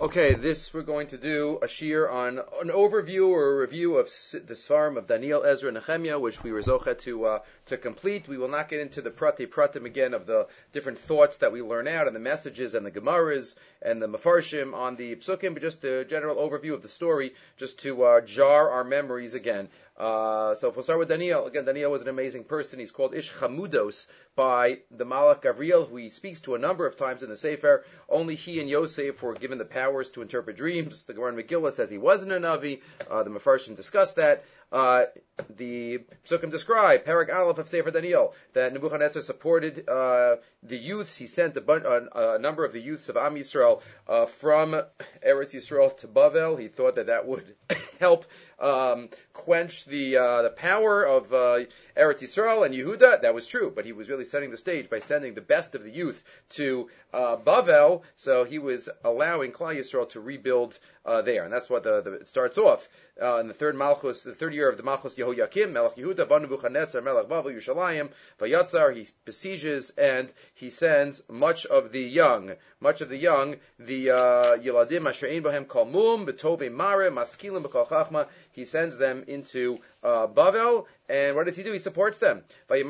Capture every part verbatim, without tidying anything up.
Okay, this we're going to do a shir on an overview or a review of the Svarim of Daniel, Ezra, and Nehemiah, which we were zochet to uh, to complete. We will not get into the prati pratim again of the different thoughts that we learn out and the messages and the gemaras and the mafarshim on the psukim, but just a general overview of the story, just to uh, jar our memories again. Uh, so if we'll start with Daniel. Again, Daniel was an amazing person. He's called Ish Chamudos by the Malach Gavriel, who he speaks to a number of times in the Sefer. Only he and Yosef were given the powers to interpret dreams. The Gemara in Megillah says he wasn't a Navi. Uh, the Mefarshim discussed that. Uh, the Psukim describe, Parag Aleph of Sefer Daniel, that Nebuchadnezzar supported uh, the youths. He sent a, bun- a, a number of the youths of Am Yisrael uh, from Eretz Yisrael to Bavel. He thought that that would help um, quench the uh, the power of uh, Eretz Yisrael and Yehuda. That was true, but he was really setting the stage by sending the best of the youth to uh, Bavel. So he was allowing Klal Yisrael to rebuild uh, there, and that's what the, the it starts off uh, in the third Malchus, the third year of the Malchus Yehoyakim, Melech Yehuda, Ban Nebuchadnezzar, Melech Bavel, Yerushalayim, Vayatzar. He besieges and he sends much of the young, much of the young, the uh, Yeladim Asher Ein Bahem Kol Mum B'Tovei Mare Maskilim B'Kol Chachma. He sends them into uh, Bavel, and what does he do? He supports them. He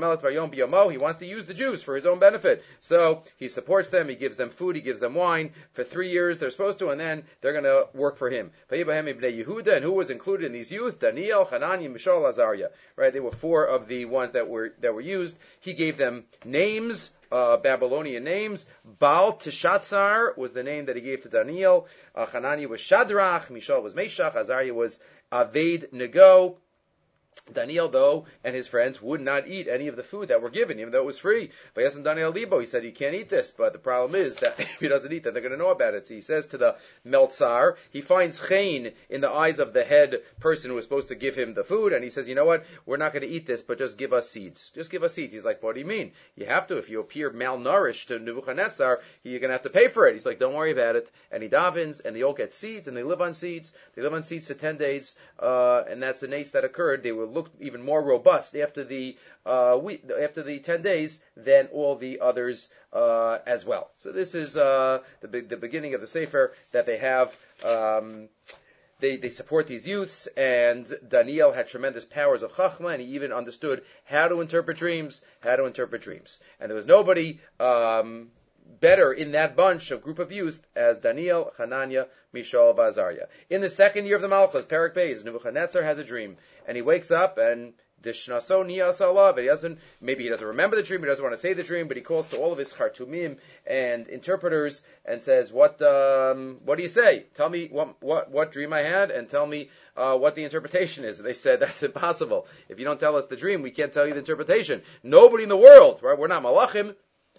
wants to use the Jews for his own benefit. So he supports them, he gives them food, he gives them wine. For three years they're supposed to, and then they're going to work for him. Yehuda, and who was included in these youth? Daniel, Hanani, Mishael, Azariah. Right? They were four of the ones that were that were used. He gave them names. Uh, Babylonian names. Baal Tishatzar was the name that he gave to Daniel. Uh, Hanani was Shadrach. Mishael was Meshach. Azariah was Aved Nego. Daniel, though, and his friends would not eat any of the food that were given, even though it was free. Vayasan Daniel Libo, he said, you can't eat this, but the problem is that if he doesn't eat, then they're going to know about it. So he says to the Meltzar, he finds chen in the eyes of the head person who was supposed to give him the food, and he says, you know what, we're not going to eat this, but just give us seeds. Just give us seeds. He's like, what do you mean? You have to. If you appear malnourished to Nebuchadnezzar, you're going to have to pay for it. He's like, don't worry about it. And he davens, and they all get seeds, and they live on seeds. They live on seeds for ten days, uh, and that's the nace that occurred. They were looked even more robust after the uh, week, after the ten days than all the others uh, as well. So this is uh, the the beginning of the Sefer that they have. Um, They, they support these youths, and Daniel had tremendous powers of Chachma, and he even understood how to interpret dreams, how to interpret dreams. And there was nobody um, better in that bunch of group of youths as Daniel, Hananiah, Mishael, Azariah. In the second year of the Malchus, Perek Beis, Nebuchadnezzar has a dream, and he wakes up, and Dishnaso niyas alav. He doesn't, maybe he doesn't remember the dream, he doesn't want to say the dream, but he calls to all of his chartumim and interpreters and says, "What, um, what do you say? Tell me what, what, what dream I had, and tell me uh, what the interpretation is." And they said, "That's impossible. If you don't tell us the dream, we can't tell you the interpretation. Nobody in the world, right? We're not malachim."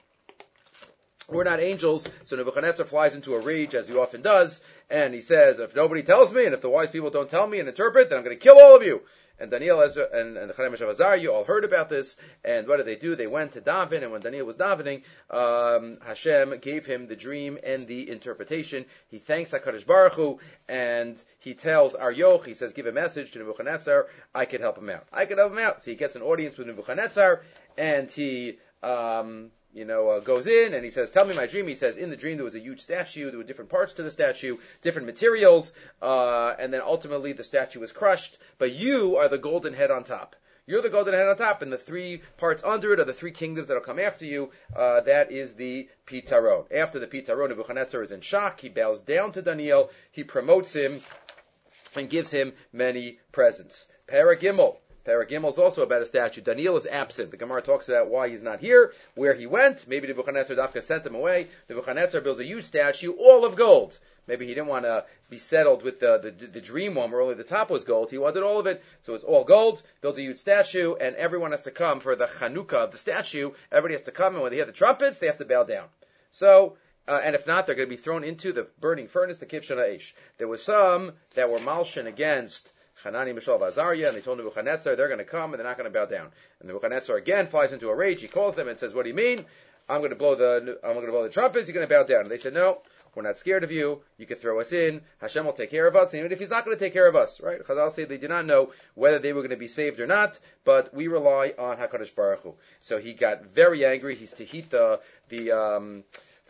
We're not angels. So Nebuchadnezzar flies into a rage, as he often does, and he says, if nobody tells me, and if the wise people don't tell me and interpret, then I'm going to kill all of you. And Daniel Ezra, and, and the Chaim Mishav Azar, you all heard about this, and what did they do? They went to daven, and when Daniel was davening, um, Hashem gave him the dream and the interpretation. He thanks HaKadosh Baruch Hu, and he tells Aryoch, he says, give a message to Nebuchadnezzar, I can help him out. I can help him out. So he gets an audience with Nebuchadnezzar, and he, um, you know, uh, goes in and he says, tell me my dream. He says, in the dream there was a huge statue. There were different parts to the statue, different materials, uh, and then ultimately the statue was crushed. But you are the golden head on top. You're the golden head on top, and the three parts under it are the three kingdoms that will come after you. Uh, that is the Pitaron. After the Pitaron, Nebuchadnezzar is in shock. He bows down to Daniel. He promotes him and gives him many presents. Parag Gimel. Parag Gimel is also about a statue. Daniel is absent. The Gemara talks about why he's not here, where he went. Maybe Nebuchadnezzar Dafka sent him away. Nebuchadnezzar builds a huge statue, all of gold. Maybe he didn't want to be settled with the, the, the dream one where only the top was gold. He wanted all of it, so it's all gold. Builds a huge statue, and everyone has to come for the Chanukah of the statue. Everybody has to come, and when they hear the trumpets, they have to bow down. So, uh, and if not, they're going to be thrown into the burning furnace, the Kivshan Aish. There were some that were malshin against Hanani, Mishael, Azariah, and they told Nebuchadnezzar they're going to come and they're not going to bow down. And Nebuchadnezzar again flies into a rage. He calls them and says, "What do you mean? I'm going to blow the I'm going to blow the trumpets. You're going to bow down." And they said, "No, we're not scared of you. You can throw us in. Hashem will take care of us. And even if He's not going to take care of us, right?" Chazal say they did not know whether they were going to be saved or not, but we rely on Hakadosh Baruch Hu. So he got very angry. He's to heat the the um,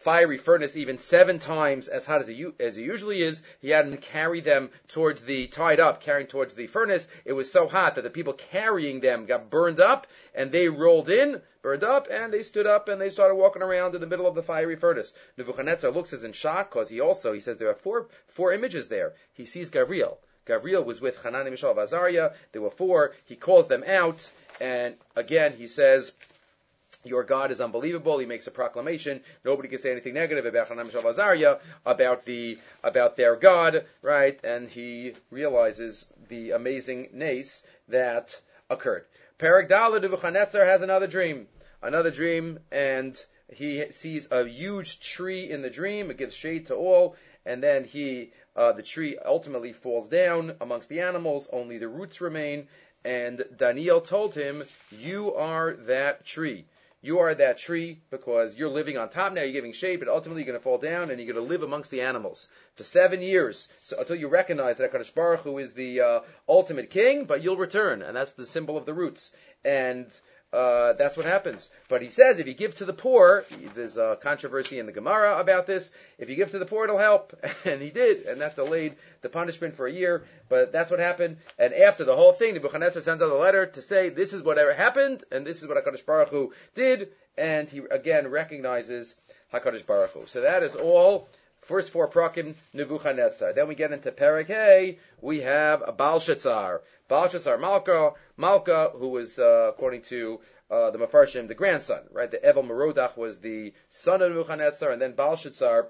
fiery furnace even seven times as hot as it, as it usually is. He had them carry them towards the, tied up, carrying towards the furnace. It was so hot that the people carrying them got burned up, and they rolled in, burned up, and they stood up, and they started walking around in the middle of the fiery furnace. Nebuchadnezzar looks as in shock, because he also, he says there are four, four images there. He sees Gabriel. Gabriel was with Hanani, Mishael, Azariah. There were four. He calls them out, and again, he says, your God is unbelievable. He makes a proclamation. Nobody can say anything negative about Hanani, Mishael, Azariah, about the about their God, right? And he realizes the amazing nace that occurred. Perek Daled, Nebuchadnezzar has another dream, another dream, and he sees a huge tree in the dream. It gives shade to all, and then he, uh, the tree ultimately falls down amongst the animals. Only the roots remain. And Daniel told him, "You are that tree. You are that tree because you're living on top now, you're giving shade, but ultimately you're going to fall down and you're going to live amongst the animals for seven years. So until you recognize that HaKadosh Baruch Hu is the uh, ultimate king, but you'll return." And that's the symbol of the roots. And uh, that's what happens. But he says if you give to the poor, there's a controversy in the Gemara about this, if you give to the poor, it'll help. And he did, and that delayed the punishment for a year. But that's what happened. And after the whole thing, Nebuchadnezzar sends out a letter to say, this is whatever happened, and this is what HaKadosh Baruch Hu did. And he again recognizes HaKadosh Baruch Hu. So that is all. First four prakim, Nebuchadnezzar. Then we get into Perek Hey. We have Belshazzar. Belshazzar Malka, Malka, who was, uh, according to uh, the Mefarshim, the grandson, right? The Evel Merodach was the son of Nebuchadnezzar, and then Belshazzar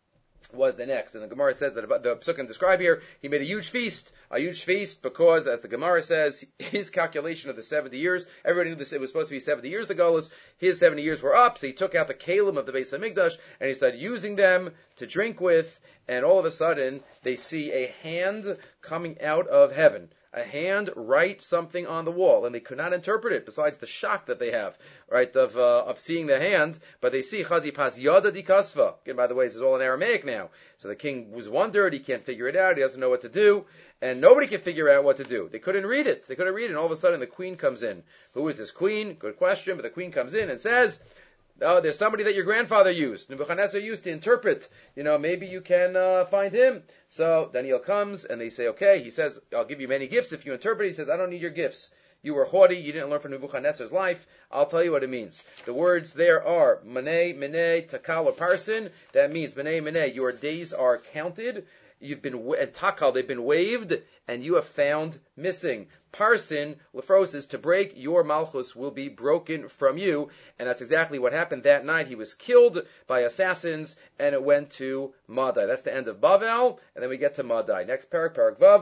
was the next. And the Gemara says that the Psukim describe here, he made a huge feast, a huge feast because, as the Gemara says, his calculation of the seventy years, everybody knew this, it was supposed to be seventy years, the Golas, his seventy years were up, so he took out the kalim of the Beis HaMikdash, and he started using them to drink with, and all of a sudden, they see a hand coming out of heaven. A hand write something on the wall, and they could not interpret it, besides the shock that they have, right, of uh, of seeing the hand, but they see Chazi Pas Yada Di Kasva. Again, by the way, this is all in Aramaic now. So the king was wondered, he can't figure it out, he doesn't know what to do, and nobody can figure out what to do. They couldn't read it, they couldn't read it, and all of a sudden the queen comes in. Who is this queen? Good question, but the queen comes in and says, oh, there's somebody that your grandfather used, Nebuchadnezzar used to interpret. You know, maybe you can uh, find him. So Daniel comes, and they say, okay. He says, I'll give you many gifts if you interpret. He says, I don't need your gifts. You were haughty. You didn't learn from Nebuchadnezzar's life. I'll tell you what it means. The words there are Menei, Menei, Takal, or Parsin. That means Menei, Menei. Your days are counted. You've been, and Takal, they've been waived, and you have found missing. Parsin, Lephrosis, to break your Malchus will be broken from you. And that's exactly what happened that night. He was killed by assassins, and it went to Madai. That's the end of Bavel, and then we get to Madai. Next parak, parak Vav,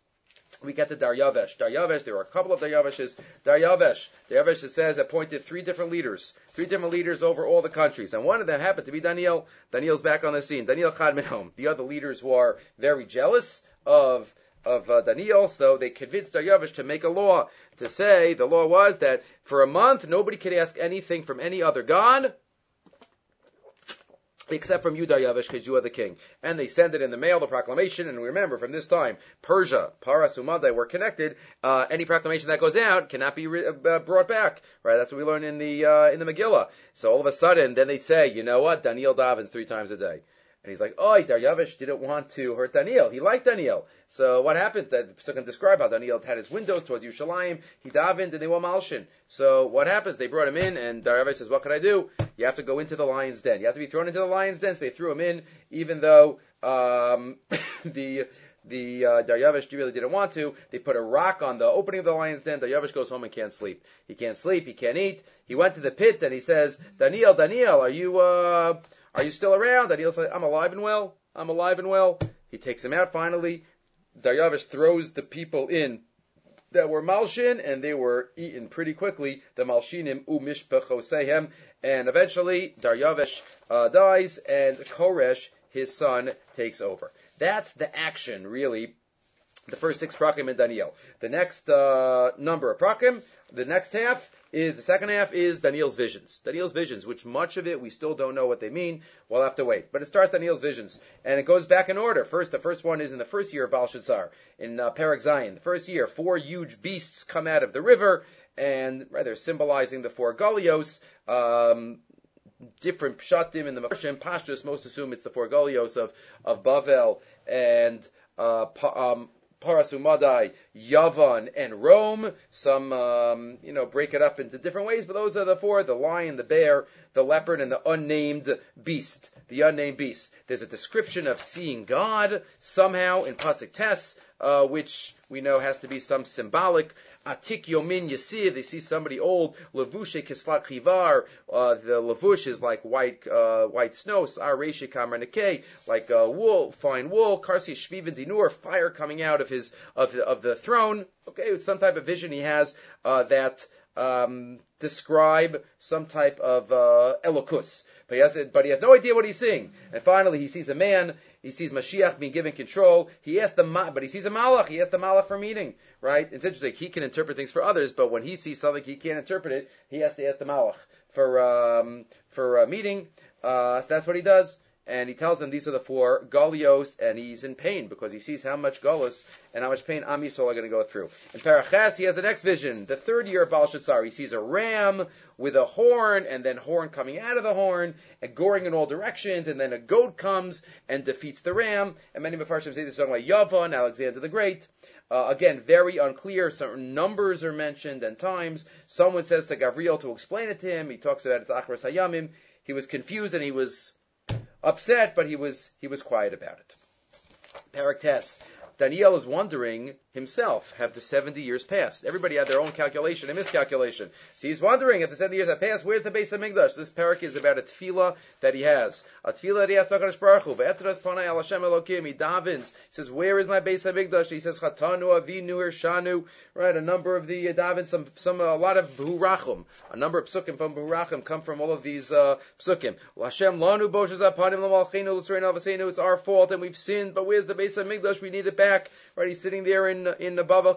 we get to Daryavesh. Daryavesh, there were a couple of Daryaveshes. Daryavesh, Daryavesh, it says, appointed three different leaders. Three different leaders over all the countries. And one of them happened to be Daniel. Daniel's back on the scene. Daniel Chad Minhom. The other leaders were very jealous of of uh, Daniel, so they convinced Daryavesh to make a law, to say, the law was that for a month, nobody could ask anything from any other god, except from you, Daryavesh, because you are the king. And they send it in the mail, the proclamation, and remember, from this time, Persia, Paras, Umadai were connected. Uh, any proclamation that goes out cannot be re- uh, brought back, right? That's what we learn in the uh, in the Megillah. So all of a sudden, then they'd say, you know what, Daniel davens three times a day. And he's like, oh, Daryavesh didn't want to hurt Daniel. He liked Daniel. So what happened? The Psukim describe how Daniel had his windows towards Yerushalayim. He davened and they were malshin. So what happens? They brought him in and Daryavesh says, what can I do? You have to go into the lion's den. You have to be thrown into the lion's den. So they threw him in, even though um, the the uh, Daryavesh really didn't want to. They put a rock on the opening of the lion's den. Daryavesh goes home and can't sleep. He can't sleep. He can't eat. He went to the pit and he says, Daniel, Daniel, are you... Uh, Are you still around? Daniel's like, I'm alive and well. I'm alive and well. He takes him out finally. Daryavesh throws the people in that were Malshin, and they were eaten pretty quickly. The Malshinim umishpechosehem. And eventually, Daryavesh uh, dies, and Koresh, his son, takes over. That's the action, really. The first six prakim in Daniel. The next uh, number of prakim, the next half, is the second half is Daniel's visions. Daniel's visions, which much of it we still don't know what they mean. We'll have to wait. But it starts Daniel's visions. And it goes back in order. First, the first one is in the first year of Belshazzar, in uh, Perek Zayin. The first year, four huge beasts come out of the river, and right, they're symbolizing the four Galios. Um, different pshatim in the Mepharshim. Pashtus, most assume it's the four galios of, of Bavel and uh, um, Parasumadai, Yavan, and Rome. Some, um, you know, break it up into different ways, but those are the four: the lion, the bear, the leopard, and the unnamed beast. The unnamed beast. There's a description of seeing God somehow in Pasuk Tes, uh, which we know has to be some symbolic. Atik Yomin Yasir, they see somebody old. Levushe Kislat Chivar, uh, the levush is like white, uh, white snow. Sar Reishi Kamar like uh, wool, fine wool. Karsi Shvivin Dinur, fire coming out of his of the, of the throne. Okay, it's some type of vision he has uh, that um, describe some type of uh, elokus. But he has, but he has no idea what he's seeing. And finally, he sees a man. He sees Mashiach being given control. He asked the but he sees a malach. He asked the malach for meeting. Right? It's interesting. He can interpret things for others, but when he sees something he can't interpret it, he has to ask the malach for um, for a meeting. Uh, so that's what he does. And he tells them these are the four galios, and he's in pain because he sees how much galus and how much pain Am Yisrael are going to go through. In Paraches, he has the next vision. The third year of Belshazzar, he sees a ram with a horn, and then horn coming out of the horn, and goring in all directions, and then a goat comes and defeats the ram. And many Mepharshim say this is talking about Yavan, Alexander the Great. Uh, again, very unclear. Certain numbers are mentioned and times. Someone says to Gavriel to explain it to him. He talks about it's Achras Hayamim. He was confused and he was upset, but he was he was quiet about it. Parak Tes. Daniel is wondering himself, have the seventy years passed? Everybody had their own calculation, a miscalculation. So he's wondering, if the seventy years have passed, where's the Beis HaMikdash? This parak is about a tefillah that he has. A tefillah that he has to HaKadosh Baruch Hu. Ve'etras panai al Hashem Elokim. He davens. He says, where is my Beis HaMikdash? He says, Chatanu, Avinu, Hirshanu. Right, a number of the uh, davens, some, some, a lot of B'hurachim. A number of psukim from B'hurachim come from all of these uh, psukim. Hashem lanu boshes apanim l'malchinu l'srein al-vaseinu. It's our fault and we've sinned, but where's the Beis HaMikdash? We need it back. Right, he's sitting there in in the Bavel.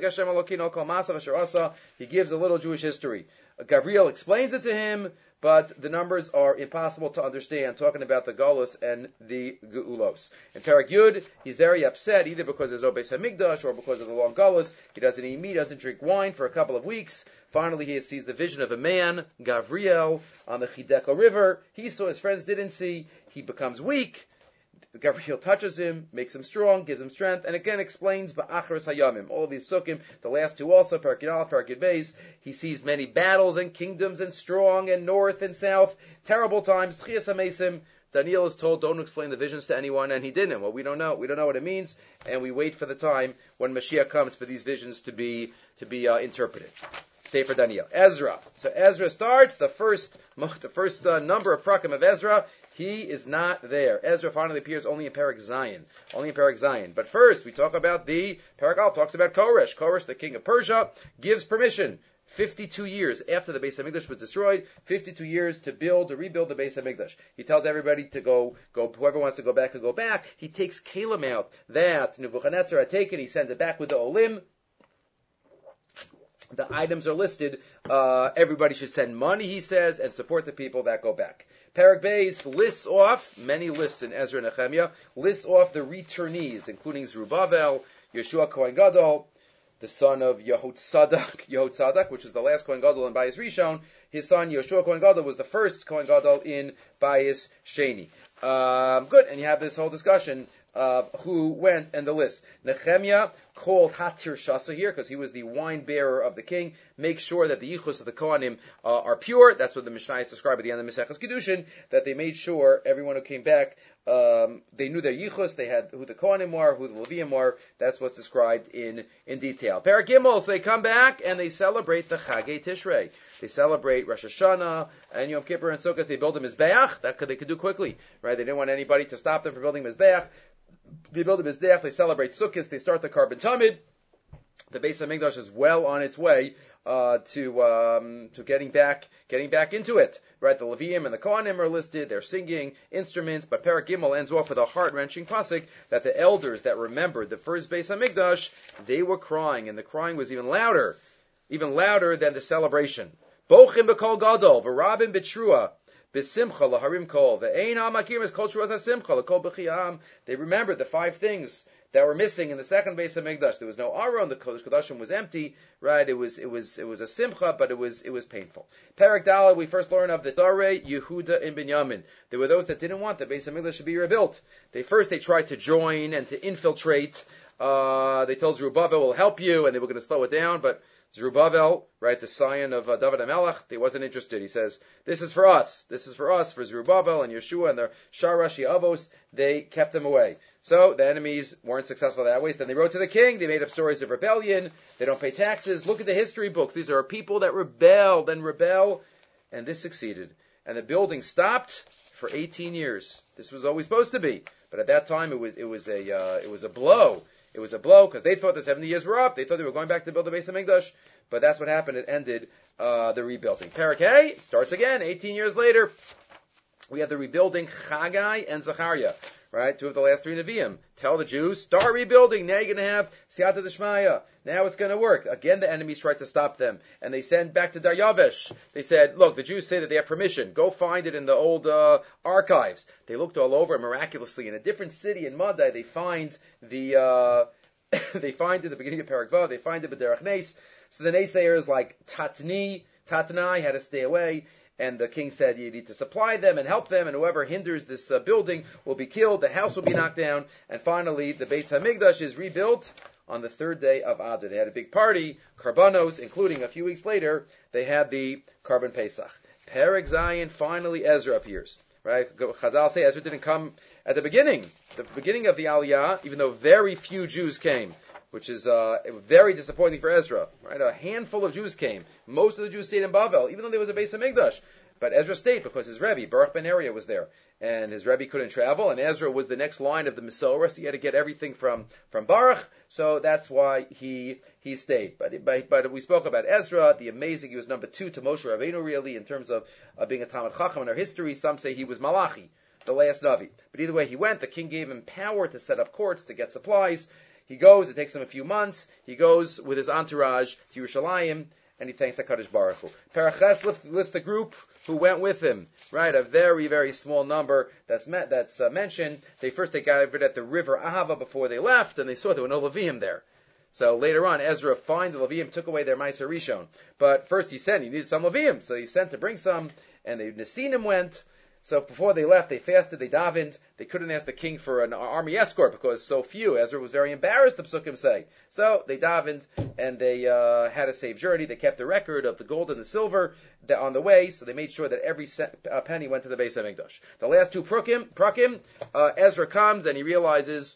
He gives a little Jewish history. Gavriel explains it to him, but the numbers are impossible to understand, talking about the Golus and the Geulos. In Parak Yud, he's very upset, either because there's no Beis HaMikdash or because of the long Golus. He doesn't eat meat, doesn't drink wine for a couple of weeks. Finally, he sees the vision of a man, Gavriel, on the Chideka River. He saw his friends didn't see. He becomes weak. Gavriel touches him, makes him strong, gives him strength, and again explains Ba'achras Hayamim. All of these psukim, the last two also, Parak Yud Aleph, Parak Yud Beis, he sees many battles and kingdoms and strong and north and south, terrible times, Tchias HaMesim. Daniel is told, don't explain the visions to anyone, and he didn't. Well, we don't know. We don't know what it means, and we wait for the time when Mashiach comes for these visions to be to be uh, interpreted. Sefer Daniel. Ezra. So Ezra starts, the first the first uh, number of prakim of Ezra, he is not there. Ezra finally appears only in Parak Zion. Only in Parak Zion. But first, we talk about the, Parak Al talks about Koresh. Koresh, the king of Persia, gives permission, fifty-two years after the Beis HaMikdash was destroyed, fifty-two years to build, to rebuild the Beis HaMikdash. He tells everybody to go, go, whoever wants to go back, can go back. He takes Kalim out that Nebuchadnezzar had taken, he sends it back with the Olim. The items are listed. Uh, everybody should send money, he says, and support the people that go back. Parak Beis lists off, many lists in Ezra and Nehemiah, lists off the returnees, including Zerubbabel, Yeshua Kohen Gadol, the son of Yehotzadak, Yehotzadak, which was the last Kohen Gadol in Bayis Rishon. His son Yeshua Kohen Gadol was the first Kohen Gadol in Bayis Sheni. Um, good, and you have this whole discussion of who went and the list. Nehemiah called Hatir Shasa here because he was the wine bearer of the king. Make sure that the yichus of the Kohanim uh, are pure. That's what the Mishnah is described at the end of Maseches Kedushin, that they made sure everyone who came back, um, they knew their yichus, they had who the Kohanim were, who the Leviim were. That's what's described in, in detail. Parak Gimel, so they come back and they celebrate the Chagei Tishrei. They celebrate Rosh Hashanah and Yom Kippur and Sukkot. They build a Mizbeach. That could, they could do quickly, right? They didn't want anybody to stop them from building Mizbeach. They build a Mizbeach, they celebrate Sukkot, they start the Karban Tamid. The Beis HaMikdash is well on its way uh, to um, to getting back getting back into it. Right, the Leviim and the Kohanim are listed, they're singing instruments, but Parak Gimel ends off with a heart-wrenching pasuk that the elders that remembered the first Beis HaMikdash, they were crying, and the crying was even louder, even louder than the celebration. Bochim b'kol gadol, v'rabim b'trua, b'simcha laharim kol, v'ein ha'makir is kol truas ha'simcha, l'kol b'chiyam. They remembered the five things that were missing in the second Beis Hamikdash. There was no Aron, the Kodesh Kodashim was empty, right? It was, it was, it was a simcha, but it was, it was painful. Perek Daled, we first learn of the Tzarei Yehuda and Binyamin. There were those that didn't want the Beis Hamikdash to be rebuilt. They first, they tried to join and to infiltrate. Uh, they told Zerubbabel, we'll help you, and they were going to slow it down, but Zerubbabel, right, the scion of uh, David HaMelech, he wasn't interested. He says, this is for us. This is for us, for Zerubbabel and Yeshua and their Sharashi Avos. They kept them away. So the enemies weren't successful that way. So then they wrote to the king. They made up stories of rebellion. They don't pay taxes. Look at the history books. These are people that rebelled and rebel. And this succeeded. And the building stopped for eighteen years. This was always supposed to be. But at that time, it was, it was a, uh, it was a blow. It was a blow because they thought the seventy years were up. They thought they were going back to build the Beis Hamikdash, but that's what happened. It ended uh, the rebuilding. Perek Hey starts again. eighteen years later, we have the rebuilding. Chagai and Zechariah, right? Two of the last three Nevi'im. Tell the Jews, start rebuilding. Now you're going to have Siyata D'Shmaya. Now it's going to work. Again, the enemies tried to stop them, and they sent back to Daryavesh. They said, look, the Jews say that they have permission. Go find it in the old uh, archives. They looked all over, and miraculously, in a different city in Madai, they find the, uh, they find it at the beginning of Perek Vav, they find it B'derech Nes. So the naysayers like Tatni, Tatnai had to stay away. And the king said, you need to supply them and help them, and whoever hinders this uh, building will be killed, the house will be knocked down, and finally, the Beis Hamikdash is rebuilt on the third day of Adar. They had a big party, Karbanos, including a few weeks later, they had the Karban Pesach. Perek Zayin, finally Ezra appears. Right? Chazal say Ezra didn't come at the beginning, the beginning of the Aliyah, even though very few Jews came, which is uh, very disappointing for Ezra. Right? A handful of Jews came. Most of the Jews stayed in Bavel, even though there was a Beis Hamikdash. But Ezra stayed because his Rebbe, Baruch ben Neriah, was there. And his Rebbe couldn't travel, and Ezra was the next line of the Mesorah, so he had to get everything from, from Baruch, so that's why he he stayed. But, but but we spoke about Ezra, the amazing, he was number two to Moshe Rabbeinu, really, in terms of uh, being a Talmid Chacham in our history. Some say he was Malachi, the last Navi. But either way, he went. The king gave him power to set up courts, to get supplies. He goes, it takes him a few months. He goes with his entourage to Yerushalayim, and he thanks HaKadosh Baruch Hu. Perek Ches lists the group who went with him, right? A very, very small number that's met, that's uh, mentioned. They first they got it at the river Ahava before they left, and they saw there were no Levium there. So later on, Ezra found the Levium, took away their Ma'aser Rishon. But first he sent, he needed some Levium, so he sent to bring some, and the Nesinim went. So before they left, they fasted, they davened. They couldn't ask the king for an army escort because so few. Ezra was very embarrassed, the Psukim say. So they davened, and they uh, had a safe journey. They kept the record of the gold and the silver that on the way, so they made sure that every cent, uh, penny went to the Beis Hamikdash. The last two prakim, prakim uh, Ezra comes and he realizes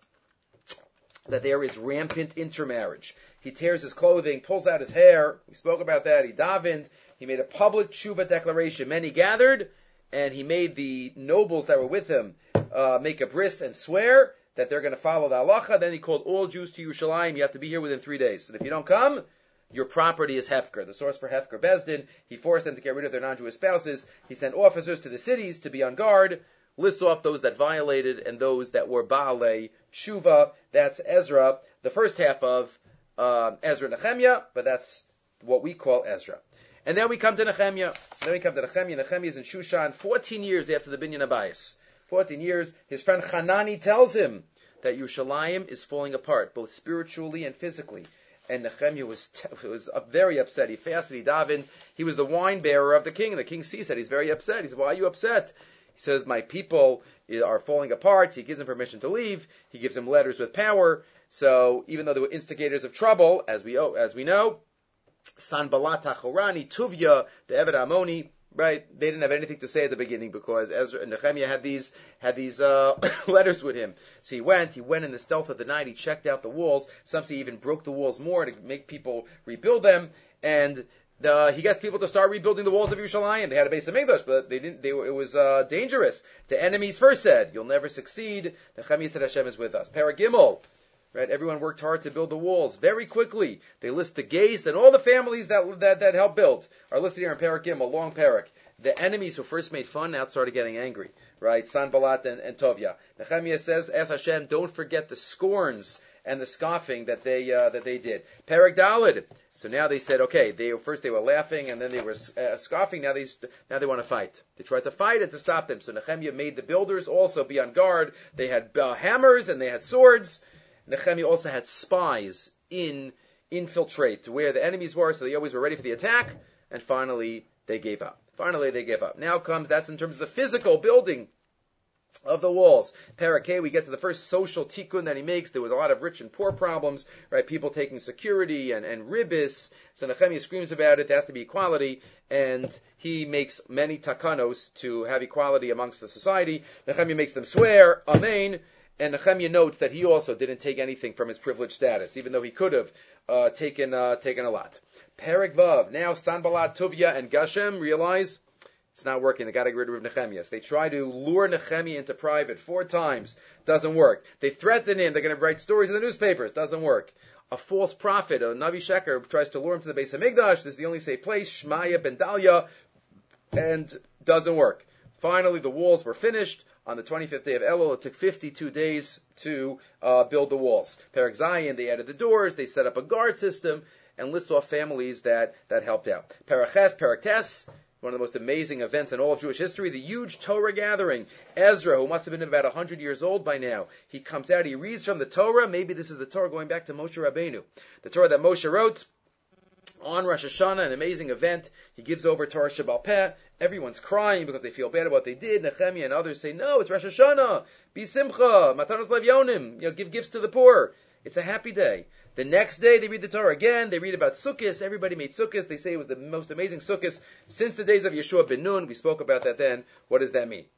that there is rampant intermarriage. He tears his clothing, pulls out his hair. We spoke about that. He davened. He made a public tshuva declaration. Many gathered, and he made the nobles that were with him uh, make a bris and swear that they're going to follow the halacha. Then he called all Jews to Yerushalayim. You have to be here within three days. And if you don't come, your property is hefker. The source for hefker, Bezdin. He forced them to get rid of their non-Jewish spouses. He sent officers to the cities to be on guard. Lists off those that violated and those that were Baalei Tshuva. That's Ezra, the first half of uh, Ezra Nehemiah, but that's what we call Ezra. And then we come to Nehemiah. Then we come to Nehemiah. Nehemiah is in Shushan, fourteen years after the Binyan Abayis. fourteen years. His friend Hanani tells him that Yerushalayim is falling apart, both spiritually and physically. And Nehemiah was t- was very upset. He fasted, he davened. He was the wine bearer of the king, and the king sees that. He's very upset. He said, why are you upset? He says, my people are falling apart. He gives him permission to leave. He gives him letters with power. So even though they were instigators of trouble, as we as we know, Sanballat HaChorani, Tuvia, the Eved Ammoni, right? They didn't have anything to say at the beginning because Ezra and Nehemiah had these had these uh, letters with him. So he went. He went in the stealth of the night. He checked out the walls. Some say he even broke the walls more to make people rebuild them. And the, he gets people to start rebuilding the walls of Yerushalayim. They had a Beis Hamikdash, but they didn't. They were, it was uh, dangerous. The enemies first said, "You'll never succeed." Nehemiah said, "Hashem is with us." Perek Gimel. Right, everyone worked hard to build the walls very quickly. They list the Geis and all the families that that, that helped build are listed here in Perek Gimel, long Perek. The enemies who first made fun now started getting angry. Right, Sanballat and, and Tovia. Nehemiah says, "Ask Hashem, don't forget the scorns and the scoffing that they uh, that they did." Perek Daled. So now they said, okay, they first they were laughing and then they were uh, scoffing. Now they now they want to fight. They tried to fight and to stop them. So Nehemiah made the builders also be on guard. They had uh, hammers and they had swords. Nehemiah also had spies in infiltrate where the enemies were, so they always were ready for the attack, and finally they gave up. Finally they gave up. Now comes, that's in terms of the physical building of the walls. Parakeh, we get to the first social tikkun that he makes. There was a lot of rich and poor problems, right? People taking security and, and ribis. So Nehemiah screams about it. There has to be equality. And he makes many takanos to have equality amongst the society. Nehemiah makes them swear, amen. And Nehemiah notes that he also didn't take anything from his privileged status, even though he could have uh, taken uh, taken a lot. Perek Vav. Now Sanballat, Tovia, and Geshem realize it's not working. They got to get rid of Nehemiah. They try to lure Nehemiah into private four times. Doesn't work. They threaten him. They're going to write stories in the newspapers. Doesn't work. A false prophet, a Navi Sheker, tries to lure him to the Beis Hamikdash. This is the only safe place. Shmaya ben Dalia, and doesn't work. Finally, the walls were finished on the twenty-fifth day of Elul. It took fifty-two days to uh, build the walls. Perek Zayin, they added the doors. They set up a guard system and list off families that that helped out. Paraches, Paraktes. One of the most amazing events in all of Jewish history, the huge Torah gathering. Ezra, who must have been about one hundred years old by now, he comes out, he reads from the Torah. Maybe this is the Torah going back to Moshe Rabbeinu. The Torah that Moshe wrote on Rosh Hashanah, an amazing event. He gives over Torah Shebal Peh. Everyone's crying because they feel bad about what they did. Nehemiah and others say, no, it's Rosh Hashanah. Be Simcha. Matanos Levyonim. You know, give gifts to the poor. It's a happy day. The next day, they read the Torah again. They read about Sukkot. Everybody made Sukkot. They say it was the most amazing Sukkot since the days of Yeshua ben Nun. We spoke about that then. What does that mean?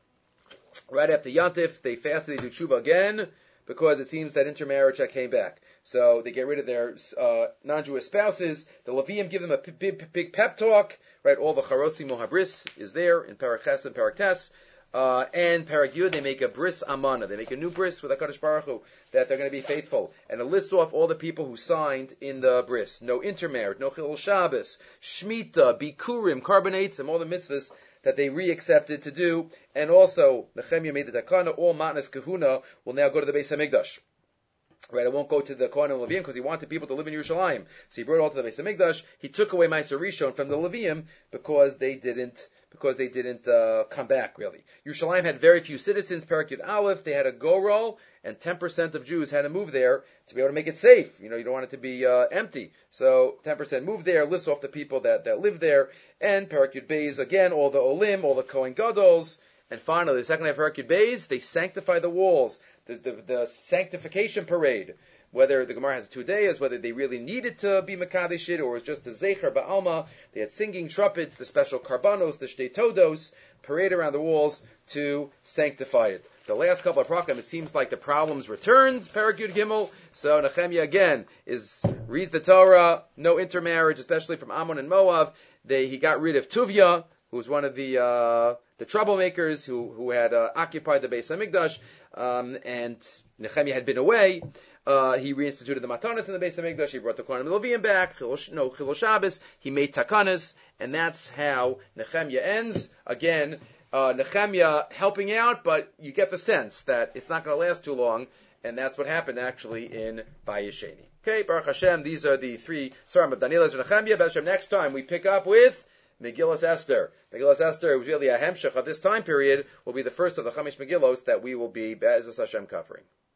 Right after Yantif, they fasted. They do tshuva again because it seems that intermarriage came back. So they get rid of their uh, non-Jewish spouses. The Levium give them a big, big pep talk. Right, all the Charosi Mohabris is there in Paraches and Paraktes. Uh, and Perek Yud, they make a bris amana. They make a new bris with HaKadosh Baruch Hu that they're going to be faithful. And it lists off all the people who signed in the bris. No intermarriage, no Chilul Shabbos, Shemitah, Bikurim, carbonates, and all the mitzvahs that they re-accepted to do. And also, Nehemiah made the takana, all matnas kahuna will now go to the Beis HaMikdash. Right, I won't go to the Kohen and Levium because he wanted people to live in Yerushalayim. So he brought it all to the Beis HaMikdash. He took away Ma'aser Rishon from the Levium because they didn't because they didn't uh, come back, really. Yerushalayim had very few citizens, Perek Yud Aleph. They had a go-roll, and ten percent of Jews had to move there to be able to make it safe. You know, you don't want it to be uh, empty. So ten percent moved there, lists off the people that, that live there. And Perek Yud Beis, again, all the Olim, all the Kohen Gadols. And finally, the second half of Perek Yud Beis, they sanctify the walls. The, the, the sanctification parade, whether the Gemara has two days, whether they really needed to be Mekadesh it, or it was just the Zecher Ba'alma, they had singing trumpets, the special Karbanos, the Shtei Todos, parade around the walls to sanctify it. The last couple of Prakim, it seems like the problems returned, Perek Yud Gimel, so Nehemiah again is reads the Torah, no intermarriage, especially from Ammon and Moab. They, he got rid of Tuvia, who was one of the uh, the troublemakers who who had uh, occupied the Beis Hamikdash, um, and Nehemiah had been away. Uh, he reinstituted the Matanas in the Beis Hamikdash. He brought the Kohanim and Leviim back. Chilul, no Chilul Shabbos. He made Takanas, and that's how Nehemiah ends. Again, uh, Nehemiah helping out, but you get the sense that it's not going to last too long, and that's what happened actually in Bayesheni. Okay, Baruch Hashem. These are the three Svarim of Daniel, Ezra, Nehemiah. Baruch Hashem. Next time we pick up with Megillas Esther. Megillas Esther was really a hemshech of this time period, will be the first of the Chamish Megillos that we will be, Be'ezus Hashem, covering.